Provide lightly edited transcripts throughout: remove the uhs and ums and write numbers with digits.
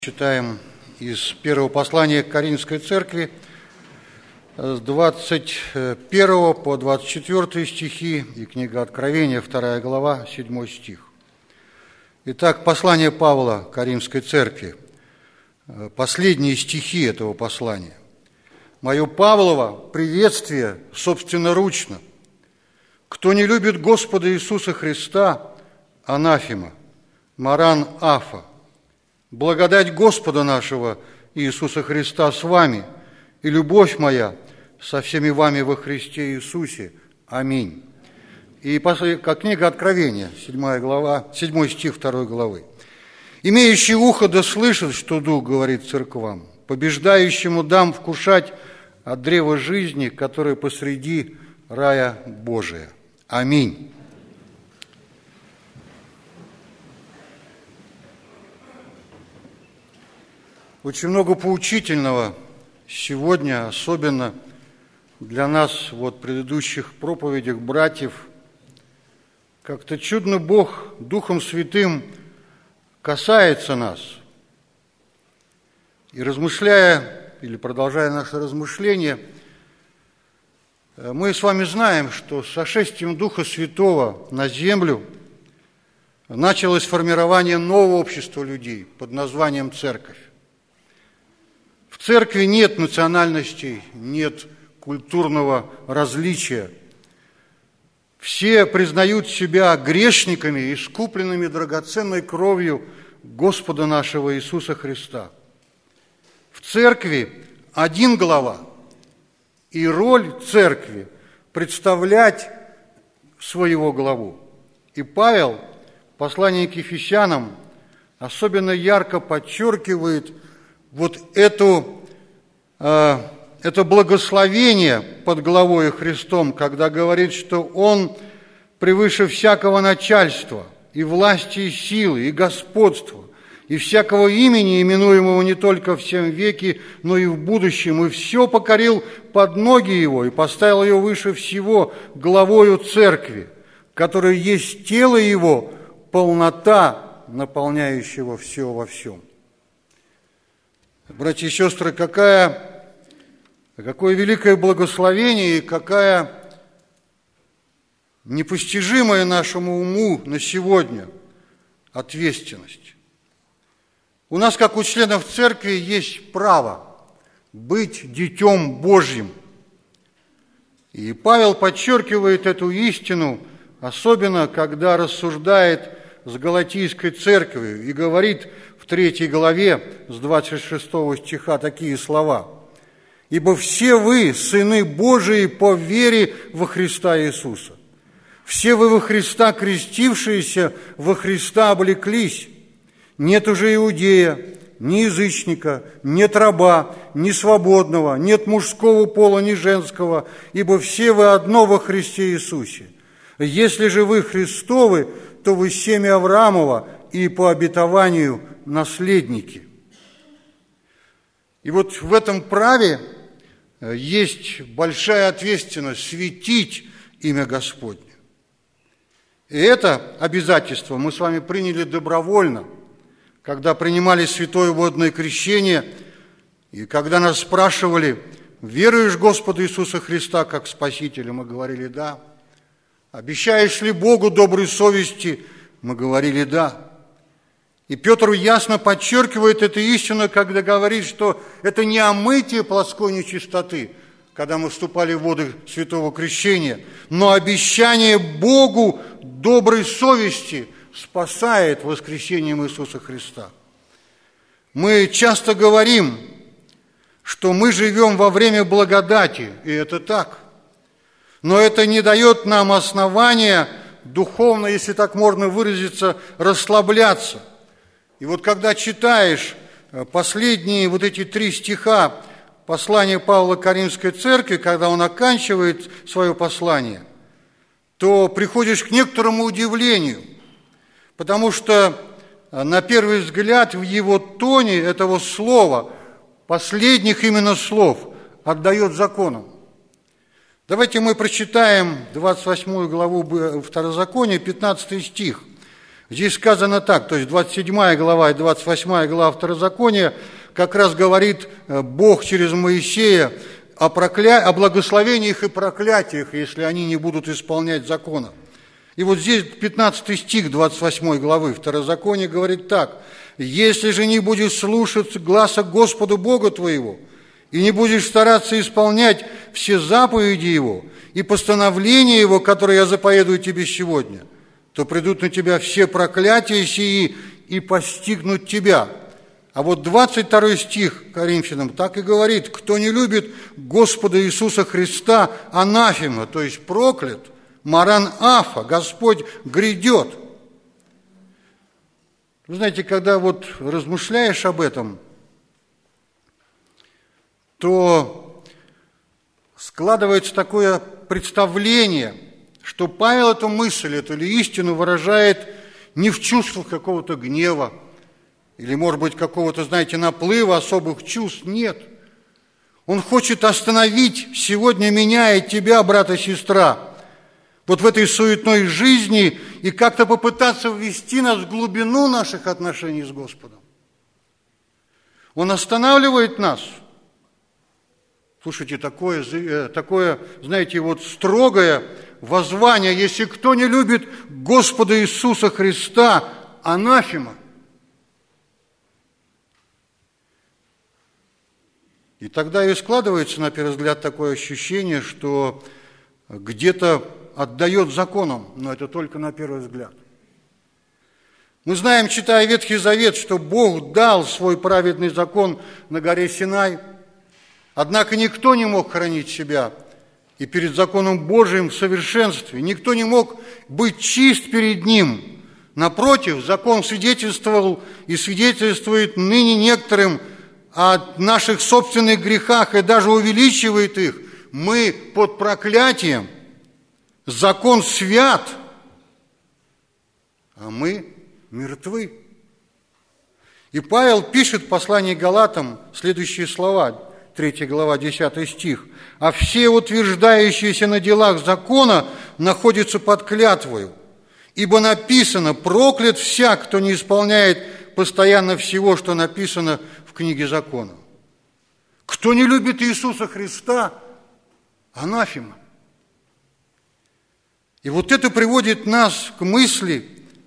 Читаем из первого послания к Коринфской церкви с 21 по 24 стихи и книга Откровения, 2 глава, 7 стих. Итак, послание Павла к Коринфской церкви, последние стихи этого послания. «Мое Павлово приветствие собственноручно. Кто не любит Господа Иисуса Христа, анафема, маран афа. Благодать Господа нашего Иисуса Христа с вами, и любовь моя со всеми вами во Христе Иисусе. Аминь». И как книга Откровения, 7 стих 2 главы. «Имеющий ухо да слышит, что Дух говорит церквам, побеждающему дам вкушать от древа жизни, которое посреди рая Божия. Аминь». Очень много поучительного сегодня, особенно для нас в предыдущих проповедях братьев. Как-то чудно Бог Духом Святым касается нас. И размышляя, или продолжая наше размышление, мы с вами знаем, что с сошествием Духа Святого на землю началось формирование нового общества людей под названием церковь. В церкви нет национальностей, нет культурного различия. Все признают себя грешниками, искупленными драгоценной кровью Господа нашего Иисуса Христа. В церкви один глава, и роль церкви представлять своего главу. И Павел в послании к Ефесянам особенно ярко подчеркивает это благословение под главой Христом, когда говорит, что Он превыше всякого начальства, и власти, и силы, и господства, и всякого имени, именуемого не только в сем веке, но и в будущем, и все покорил под ноги Его, и поставил Его выше всего главою церкви, которая есть тело Его, полнота, наполняющего все во всем. Братья и сестры, какое великое благословение и какая непостижимая нашему уму на сегодня ответственность. У нас, как у членов церкви, есть право быть детем Божьим. И Павел подчеркивает эту истину, особенно когда рассуждает с Галатийской церковью и говорит в 3 главе с 26 стиха такие слова: «Ибо все вы, сыны Божии, по вере во Христа Иисуса. Все вы во Христа крестившиеся, во Христа облеклись. Нет уже иудея, ни язычника, нет раба, ни свободного, нет мужского пола, ни женского, ибо все вы одно во Христе Иисусе. Если же вы Христовы, то вы семя Авраамова и по обетованию наследники». И в этом праве есть большая ответственность светить имя Господне. И это обязательство мы с вами приняли добровольно, когда принимали святое водное крещение, и когда нас спрашивали: «Веруешь в Господа Иисуса Христа как Спасителя?» Мы говорили: «Да». «Обещаешь ли Богу доброй совести?» Мы говорили: «Да». И Петр ясно подчеркивает эту истину, когда говорит, что это не омытие плоской нечистоты, когда мы вступали в воды святого крещения, но обещание Богу доброй совести спасает воскресением Иисуса Христа. Мы часто говорим, что мы живем во время благодати, и это так. Но это не дает нам основания духовно, если так можно выразиться, расслабляться. И когда читаешь последние эти 3 стиха послания Павла к Коринфской церкви, когда он оканчивает свое послание, то приходишь к некоторому удивлению, потому что на первый взгляд в его тоне этого слова, последних именно слов, отдает законам. Давайте мы прочитаем 28 главу Второзакония, 15 стих. Здесь сказано так, то есть 27 глава и 28 глава Второзакония как раз говорит Бог через Моисея о благословениях и проклятиях, если они не будут исполнять закона. И вот здесь 15 стих 28 главы Второзакония говорит так: «Если же не будешь слушаться гласа Господа Бога твоего, и не будешь стараться исполнять все заповеди Его и постановления Его, которые я заповедую тебе сегодня, то придут на тебя все проклятия сии и постигнут тебя». А вот 22 стих Коринфянам так и говорит: «Кто не любит Господа Иисуса Христа, анафема», то есть проклят, маран афа, Господь грядет. Вы знаете, когда вот размышляешь об этом, то складывается такое представление, что Павел эту мысль, эту или истину выражает не в чувствах какого-то гнева или, может быть, какого-то, знаете, наплыва особых чувств. Нет. Он хочет остановить сегодня меня и тебя, брат и сестра, вот в этой суетной жизни и как-то попытаться ввести нас в глубину наших отношений с Господом. Он останавливает нас. Слушайте, такое, знаете, вот строгое воззвание: если кто не любит Господа Иисуса Христа, анафема. И тогда и складывается, на первый взгляд, такое ощущение, что где-то отдает законам, но это только на первый взгляд. Мы знаем, читая Ветхий Завет, что Бог дал свой праведный закон на горе Синай, однако никто не мог хранить себя и перед законом Божиим в совершенстве, никто не мог быть чист перед Ним. Напротив, закон свидетельствовал и свидетельствует ныне некоторым о наших собственных грехах и даже увеличивает их. Мы под проклятием, закон свят, а мы мертвы. И Павел пишет в послании к Галатам следующие слова, 3 глава, 10 стих: «А все утверждающиеся на делах закона находятся под клятвою, ибо написано: проклят всяк, кто не исполняет постоянно всего, что написано в книге закона». Кто не любит Иисуса Христа, анафема. И вот это приводит нас к мысли,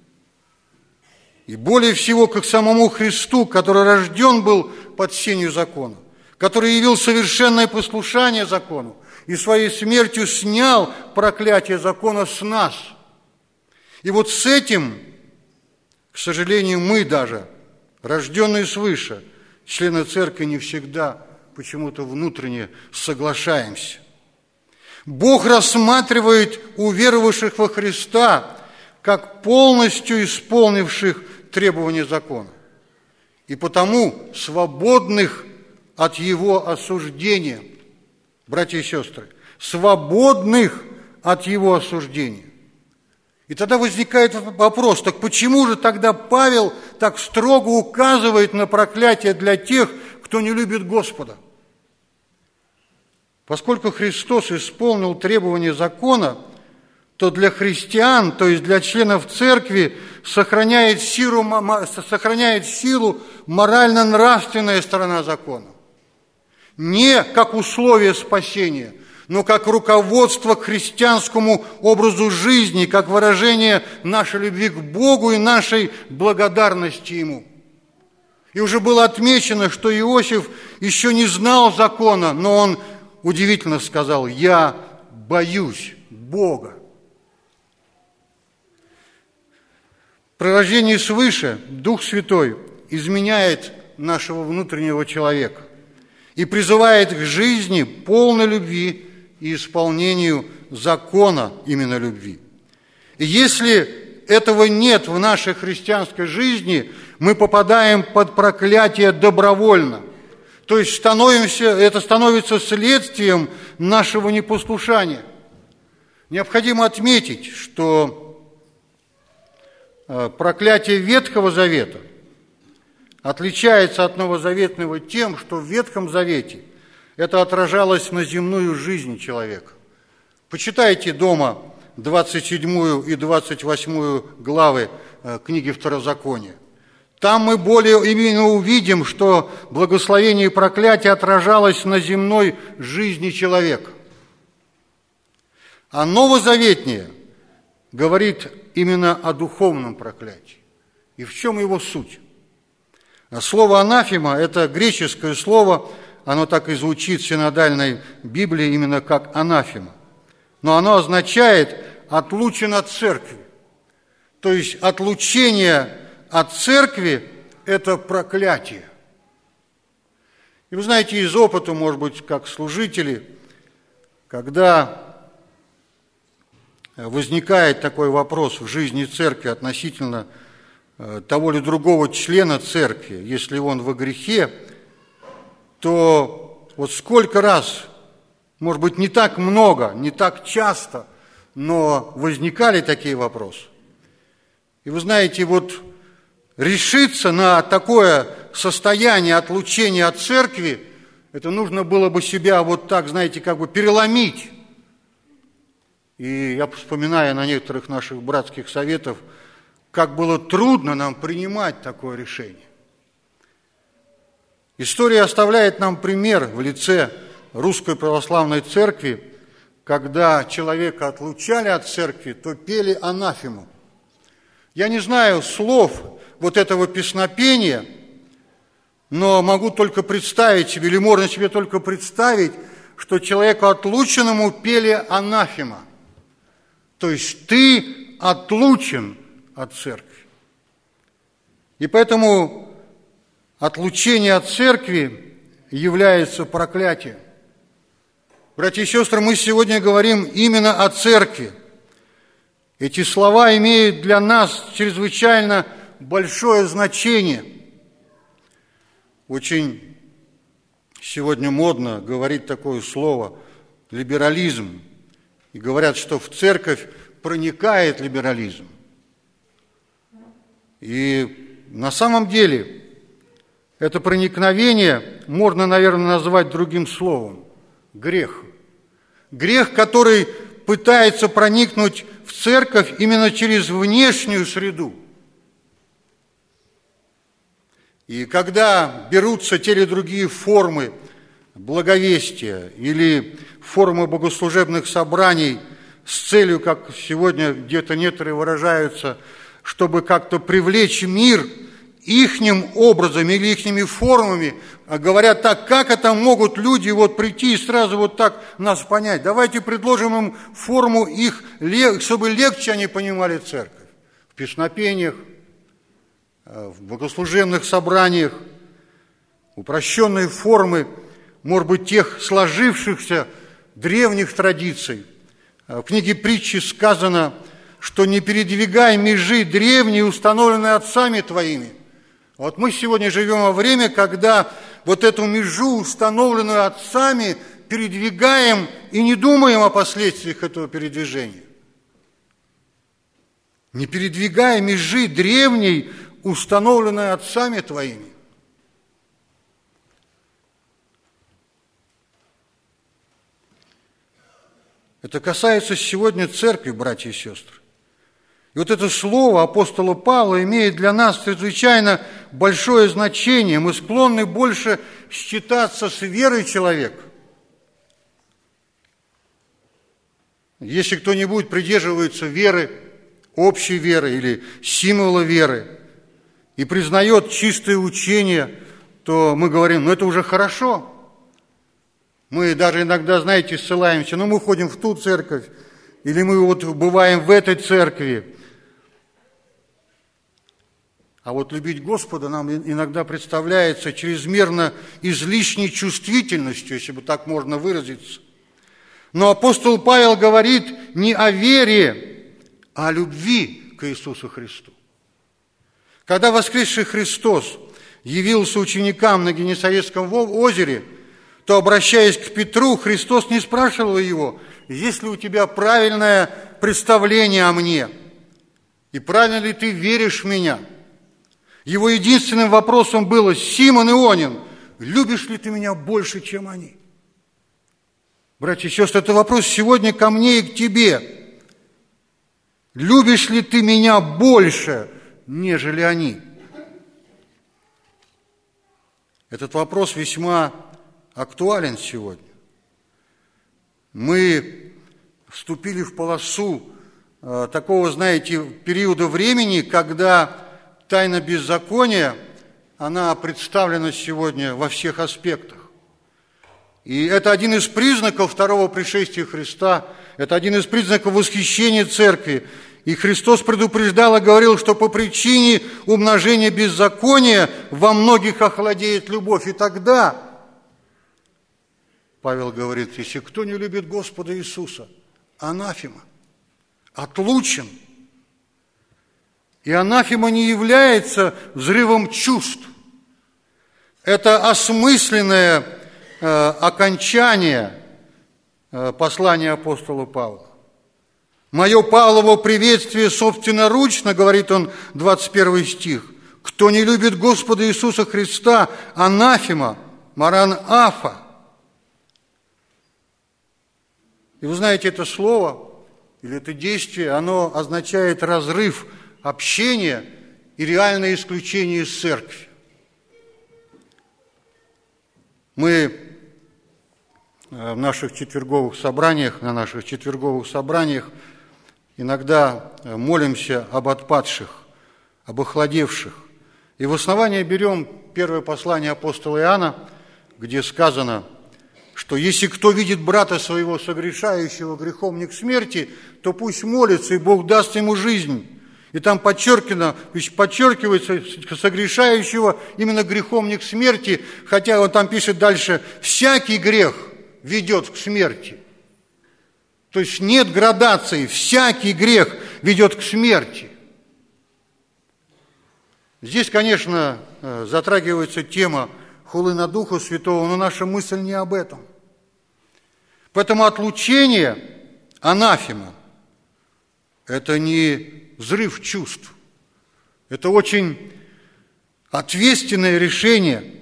и более всего к самому Христу, который рожден был под сенью закона, который явил совершенное послушание закону и своей смертью снял проклятие закона с нас. И вот с этим, к сожалению, мы даже, рожденные свыше, члены церкви, не всегда почему-то внутренне соглашаемся. Бог рассматривает уверовавших во Христа как полностью исполнивших требования закона, и потому свободных от его осуждения, братья и сестры, свободных от его осуждения. И тогда возникает вопрос: так почему же тогда Павел так строго указывает на проклятие для тех, кто не любит Господа? Поскольку Христос исполнил требования закона, то для христиан, то есть для членов церкви, сохраняет силу морально-нравственная сторона закона. Не как условие спасения, но как руководство к христианскому образу жизни, как выражение нашей любви к Богу и нашей благодарности Ему. И уже было отмечено, что Иосиф еще не знал закона, но он удивительно сказал: «Я боюсь Бога». При рождении свыше Дух Святой изменяет нашего внутреннего человека и призывает к жизни полной любви и исполнению закона именно любви. И если этого нет в нашей христианской жизни, мы попадаем под проклятие добровольно. То есть это становится следствием нашего непослушания. Необходимо отметить, что проклятие Ветхого Завета отличается от новозаветного тем, что в Ветхом Завете это отражалось на земную жизнь человека. Почитайте дома 27 и 28 главы книги Второзакония. Там мы более именно увидим, что благословение и проклятие отражалось на земной жизни человека. А новозаветнее говорит именно о духовном проклятии. И в чем его суть? Слово «анафема» – это греческое слово, оно так и звучит в синодальной Библии именно как «анафема». Но оно означает «отлучен от церкви». То есть отлучение от церкви – это проклятие. И вы знаете, из опыта, может быть, как служители, когда возникает такой вопрос в жизни церкви относительно того или другого члена церкви, если он во грехе, то вот сколько раз, может быть, не так много, не так часто, но возникали такие вопросы. И вы знаете, вот решиться на такое состояние отлучения от церкви, это нужно было бы себя вот так, знаете, как бы переломить. И я вспоминаю на некоторых наших братских советов, как было трудно нам принимать такое решение. История оставляет нам пример в лице Русской Православной Церкви, когда человека отлучали от церкви, то пели анафему. Я не знаю слов вот этого песнопения, но могу только представить себе, или можно себе только представить, что человеку отлученному пели анафема. То есть ты отлучен от церкви. И поэтому отлучение от церкви является проклятием. Братья и сестры, мы сегодня говорим именно о церкви. Эти слова имеют для нас чрезвычайно большое значение. Очень сегодня модно говорить такое слово «либерализм». И говорят, что в церковь проникает либерализм. И на самом деле это проникновение можно, наверное, назвать другим словом – грех. Грех, который пытается проникнуть в церковь именно через внешнюю среду. И когда берутся те или другие формы благовестия или формы богослужебных собраний с целью, как сегодня где-то некоторые выражаются, чтобы как-то привлечь мир ихним образом или ихними формами, говорят так, как это могут люди вот прийти и сразу вот так нас понять. Давайте предложим им форму их, чтобы легче они понимали церковь. В песнопениях, в богослужебных собраниях, упрощенные формы, может быть, тех сложившихся древних традиций. В книге притчи сказано, что не передвигай межи древние, установленные отцами твоими. Вот мы сегодня живем во время, когда вот эту межу, установленную отцами, передвигаем и не думаем о последствиях этого передвижения. Не передвигай межи древней, установленной отцами твоими. Это касается сегодня церкви, братья и сестры. И вот это слово апостола Павла имеет для нас чрезвычайно большое значение. Мы склонны больше считаться с верой человека. Если кто-нибудь придерживается веры, общей веры или символа веры, и признает чистое учение, то мы говорим, это уже хорошо. Мы даже иногда, знаете, ссылаемся, мы ходим в ту церковь, или мы вот бываем в этой церкви. А вот любить Господа нам иногда представляется чрезмерно излишней чувствительностью, если бы так можно выразиться. Но апостол Павел говорит не о вере, а о любви к Иисусу Христу. Когда воскресший Христос явился ученикам на Генесарецком озере, то, обращаясь к Петру, Христос не спрашивал его, есть ли у тебя правильное представление о мне, и правильно ли ты веришь в меня. Его единственным вопросом было: Симон Ионин, любишь ли ты меня больше, чем они? Братья и сестры, это вопрос сегодня ко мне и к тебе. Любишь ли ты меня больше, нежели они? Этот вопрос весьма актуален сегодня. Мы вступили в полосу такого, знаете, периода времени, когда тайна беззакония, она представлена сегодня во всех аспектах. И это один из признаков второго пришествия Христа, это один из признаков восхищения Церкви. И Христос предупреждал и говорил, что по причине умножения беззакония во многих охладеет любовь. И тогда, Павел говорит, если кто не любит Господа Иисуса, анафема, отлучен. И анафема не является взрывом чувств. Это осмысленное окончание послания апостола Павла. «Мое Павлово приветствие собственноручно, — говорит он, 21 стих, — кто не любит Господа Иисуса Христа, анафема, маран афа». И вы знаете, это слово или это действие, оно означает разрыв общения и реальное исключение из церкви. Мы в наших четверговых собраниях, на наших четверговых собраниях иногда молимся об отпадших, об охладевших. И в основание берем первое послание апостола Иоанна, где сказано, что если кто видит брата своего согрешающего грехом не к смерти, то пусть молится, и Бог даст ему жизнь. И там подчеркивается согрешающего именно грехом не к смерти, хотя он там пишет дальше, всякий грех ведет к смерти. То есть нет градации, всякий грех ведет к смерти. Здесь, конечно, затрагивается тема хулы на Духа Святого, но наша мысль не об этом. Поэтому отлучение, анафема, это не взрыв чувств. Это очень ответственное решение.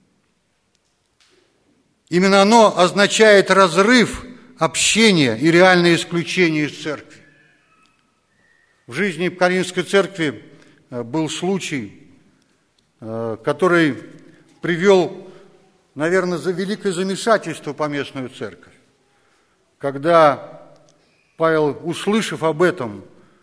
Именно оно означает разрыв общения и реальное исключение из церкви. В жизни Коринфской церкви был случай, который привел, наверное, за великое замешательство поместную церковь. Когда Павел, услышав об этом,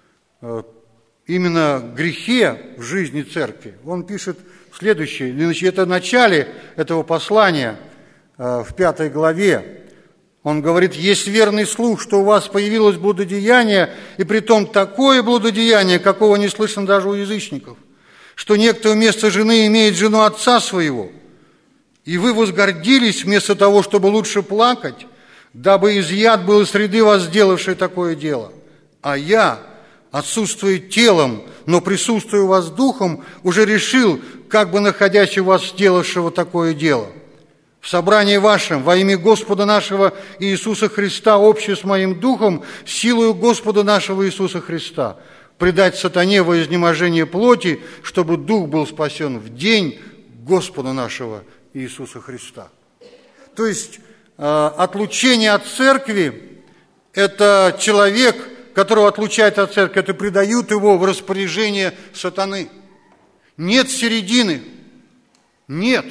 именно грехе в жизни церкви, он пишет следующее, это в начале этого послания, в 5 главе, он говорит, есть верный слух, что у вас появилось блудодеяние, и притом такое блудодеяние, какого не слышно даже у язычников, что некто вместо жены имеет жену отца своего, и вы возгордились вместо того, чтобы лучше плакать, дабы изъят был из среды вас, сделавший такое дело. А я, отсутствуя телом, но присутствуя у вас духом, уже решил, как бы находясь у вас, сделавшего такое дело. В собрании вашем во имя Господа нашего Иисуса Христа, общее с моим духом, силою Господа нашего Иисуса Христа, предать сатане во изнеможение плоти, чтобы дух был спасен в день Господа нашего Иисуса Христа. То есть отлучение от церкви – это человек, которого отлучают от церкви, это предают его в распоряжение сатаны. Нет середины. Нет.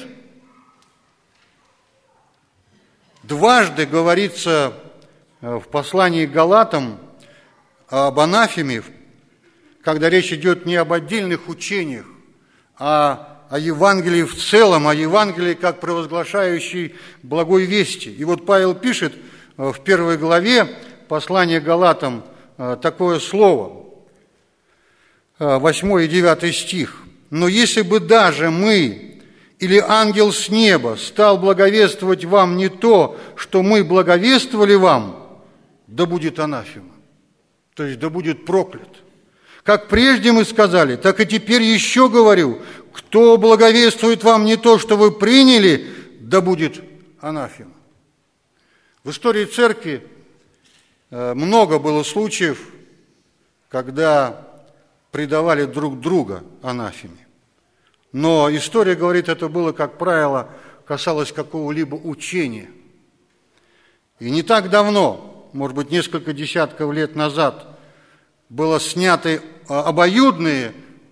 Дважды говорится в послании к Галатам об анафеме, когда речь идет не об отдельных учениях, а о Евангелии в целом, о Евангелии как провозглашающей благой вести. И вот Павел пишет в 1 главе послания к Галатам такое слово, 8 и 9 стих. «Но если бы даже мы или ангел с неба стал благовествовать вам не то, что мы благовествовали вам, да будет анафема». То есть да будет проклят. Как прежде мы сказали, так и теперь еще говорю, кто благовествует вам не то, что вы приняли, да будет анафема. В истории церкви много было случаев, когда предавали друг друга анафеме. Но история говорит, это было, как правило, касалось какого-либо учения. И не так давно, может быть, несколько десятков лет назад, было сняты обоюдные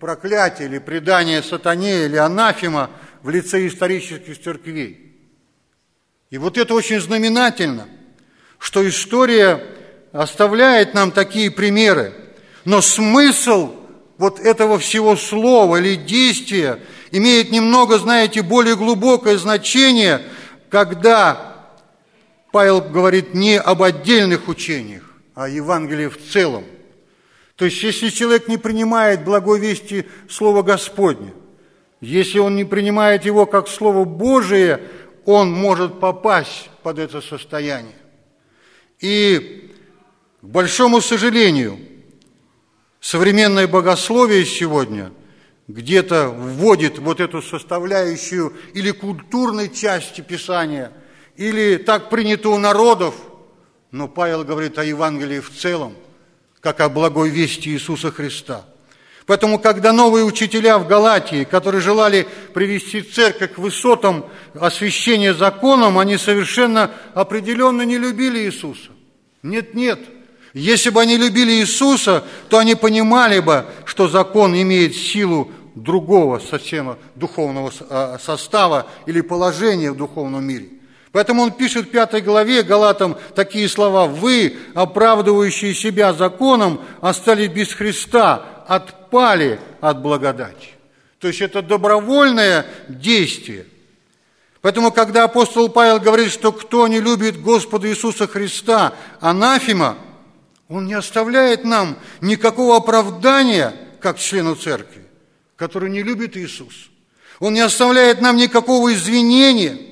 проклятие или предание сатане или анафема в лице исторических церквей. И вот это очень знаменательно, что история оставляет нам такие примеры, но смысл вот этого всего слова или действия имеет немного, знаете, более глубокое значение, когда Павел говорит не об отдельных учениях, а о Евангелии в целом. То есть, если человек не принимает благой вести Слова Господне, если он не принимает его как Слово Божие, он может попасть под это состояние. И, к большому сожалению, современное богословие сегодня где-то вводит вот эту составляющую или культурной части Писания, или так принято у народов, но Павел говорит о Евангелии в целом, как о благой вести Иисуса Христа. Поэтому, когда новые учителя в Галатии, которые желали привести церковь к высотам освящения законом, они совершенно определенно не любили Иисуса. Нет. Если бы они любили Иисуса, то они понимали бы, что закон имеет силу другого совсем духовного состава или положения в духовном мире. Поэтому он пишет в 5 главе Галатам такие слова: «Вы, оправдывающие себя законом, остались без Христа, отпали от благодати». То есть это добровольное действие. Поэтому, когда апостол Павел говорит, что кто не любит Господа Иисуса Христа, анафема, он не оставляет нам никакого оправдания, как члену церкви, который не любит Иисуса. Он не оставляет нам никакого извинения.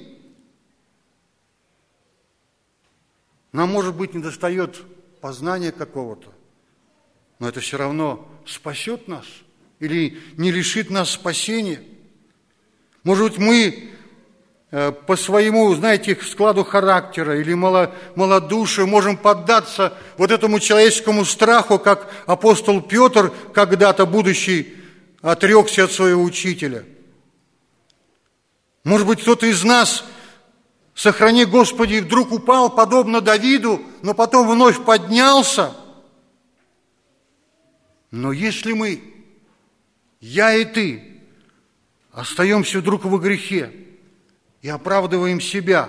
Нам, может быть, недостает познания какого-то, но это все равно спасет нас или не лишит нас спасения. Может быть, мы по своему, знаете, складу характера или малодушию можем поддаться вот этому человеческому страху, как апостол Петр, когда-то будущий, отрекся от своего учителя. Может быть, кто-то из нас, сохрани Господи, вдруг упал, подобно Давиду, но потом вновь поднялся. Но если мы, я и ты, остаемся вдруг во грехе и оправдываем себя,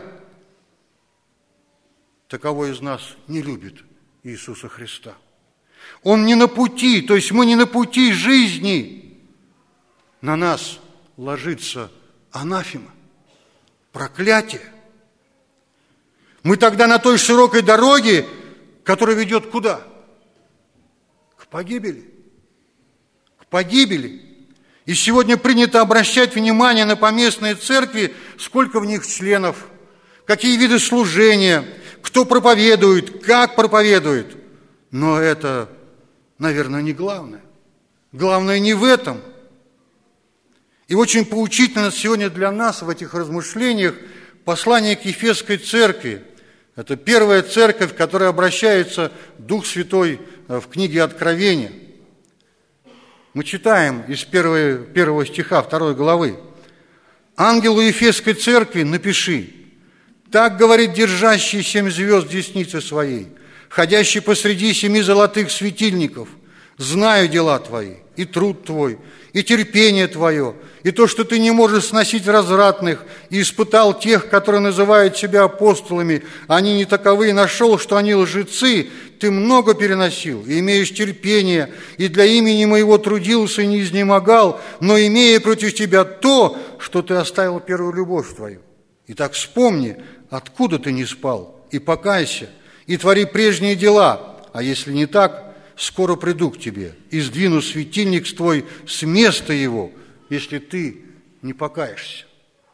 таковой из нас не любит Иисуса Христа. Он не на пути, то есть мы не на пути жизни. На нас ложится анафема, проклятие. Мы тогда на той широкой дороге, которая ведет куда? К погибели. К погибели. И сегодня принято обращать внимание на поместные церкви, сколько в них членов, какие виды служения, кто проповедует, как проповедует. Но это, наверное, не главное. Главное не в этом. И очень поучительно сегодня для нас в этих размышлениях послание к Ефесской церкви. Это первая церковь, к которой обращается Дух Святой в книге Откровения. Мы читаем из первого стиха 2 главы. «Ангелу Ефесской церкви напиши: так говорит держащий 7 звезд десницы своей, ходящий посреди 7 золотых светильников: знаю дела твои, и труд твой, и терпение твое, и то, что ты не можешь сносить развратных, и испытал тех, которые называют себя апостолами, они не таковы, и нашел, что они лжецы, ты много переносил, и имеешь терпение, и для имени моего трудился и не изнемогал, но имея против тебя то, что ты оставил первую любовь твою. Итак, вспомни, откуда ты не спал, и покайся, и твори прежние дела, а если не так, скоро приду к тебе и сдвину светильник твой с места его, если ты не покаешься».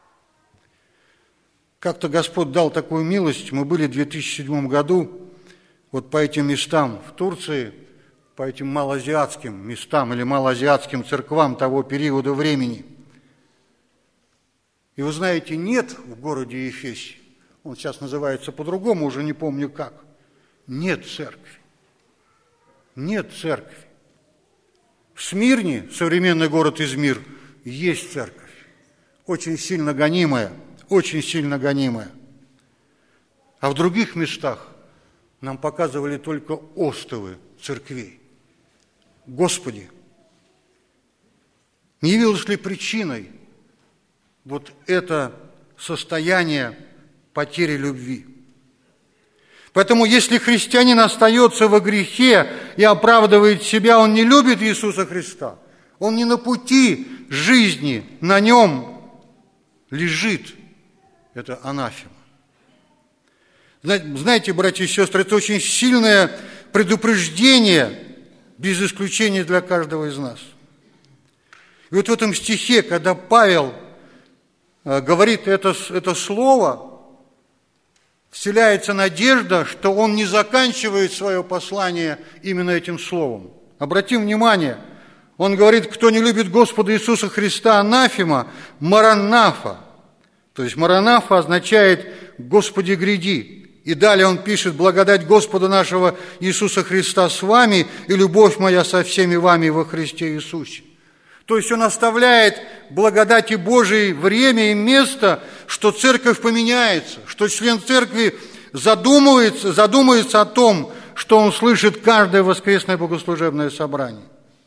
Как-то Господь дал такую милость. Мы были в 2007 году вот по этим местам в Турции, по этим малоазиатским местам или малоазиатским церквам того периода времени. И вы знаете, нет в городе Ефесе, он сейчас называется по-другому, уже не помню как, нет церкви. Нет церкви. В Смирне, современный город Измир, есть церковь. Очень сильно гонимая, очень сильно гонимая. А в других местах нам показывали только остовы церквей. Господи, Не явилось ли причиной вот это состояние потери любви? Поэтому, если христианин остается во грехе и оправдывает себя, он не любит Иисуса Христа, он не на пути жизни, на нем лежит это анафема. Знаете, братья и сестры, это очень сильное предупреждение, без исключения для каждого из нас. И вот в этом стихе, когда Павел говорит это слово, вселяется надежда, что он не заканчивает свое послание именно этим словом. Обратим внимание, он говорит: кто не любит Господа Иисуса Христа, анафема, маранафа. То есть маранафа означает «Господи, гряди». И далее он пишет: благодать Господа нашего Иисуса Христа с вами и любовь моя со всеми вами во Христе Иисусе. То есть он оставляет благодати Божией время и место, что церковь поменяется, что член церкви задумается о том, что он слышит каждое воскресное богослужебное собрание.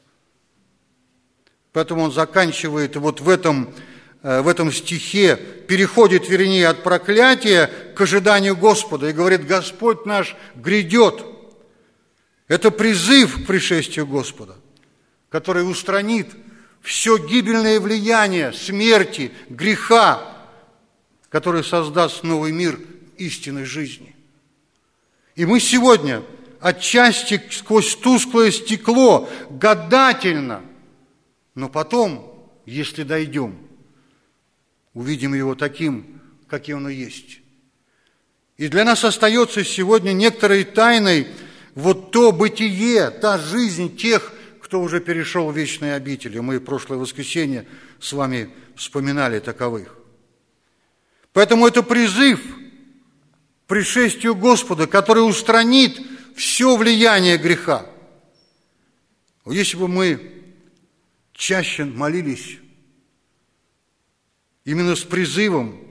Поэтому он заканчивает вот в этом стихе, переходит, вернее, от проклятия к ожиданию Господа и говорит: Господь наш грядет. Это призыв к пришествию Господа, который устранит все гибельное влияние смерти, греха, который создаст новый мир истинной жизни. И мы сегодня отчасти сквозь тусклое стекло, гадательно, но потом, если дойдем, увидим его таким, каким он и есть. И для нас остается сегодня некоторой тайной вот то бытие, та жизнь тех, кто уже перешел в вечные обители. Мы в прошлое воскресенье с вами вспоминали таковых. Поэтому это призыв к пришествию Господа, который устранит все влияние греха. Если бы мы чаще молились именно с призывом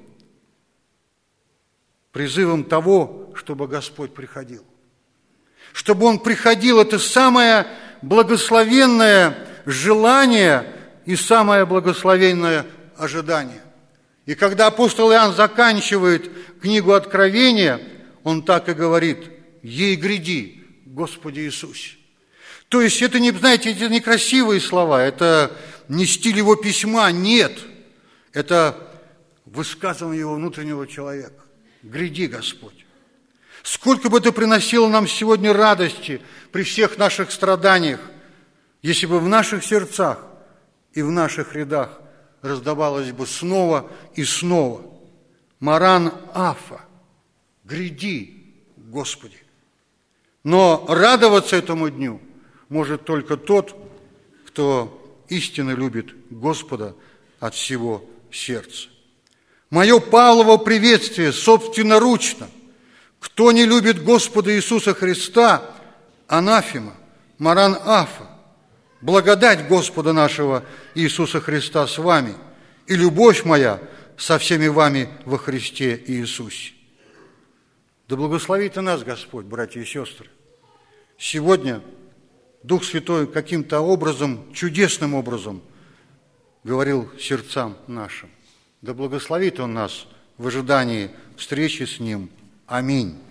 того, чтобы Господь приходил. Чтобы Он приходил, это самое благословенное желание и самое благословенное ожидание. И когда апостол Иоанн заканчивает книгу Откровения, он так и говорит: «Ей гряди, Господи Иисусе». То есть это не, знаете, это не красивые слова, это не стиль его письма, нет. Это высказывание его внутреннего человека. Гряди, Господь. Сколько бы это приносило нам сегодня радости при всех наших страданиях, если бы в наших сердцах и в наших рядах раздавалось бы снова и снова: Маран Афа, гряди, Господи. Но радоваться этому дню может только тот, кто истинно любит Господа от всего сердца. Мое Павлово приветствие собственноручно: кто не любит Господа Иисуса Христа, анафема, маран афа. Благодать Господа нашего Иисуса Христа с вами и любовь моя со всеми вами во Христе Иисусе. Да благословит и нас Господь, братья и сестры. Сегодня Дух Святой каким-то образом, чудесным образом говорил сердцам нашим. Да благословит Он нас в ожидании встречи с Ним. Аминь.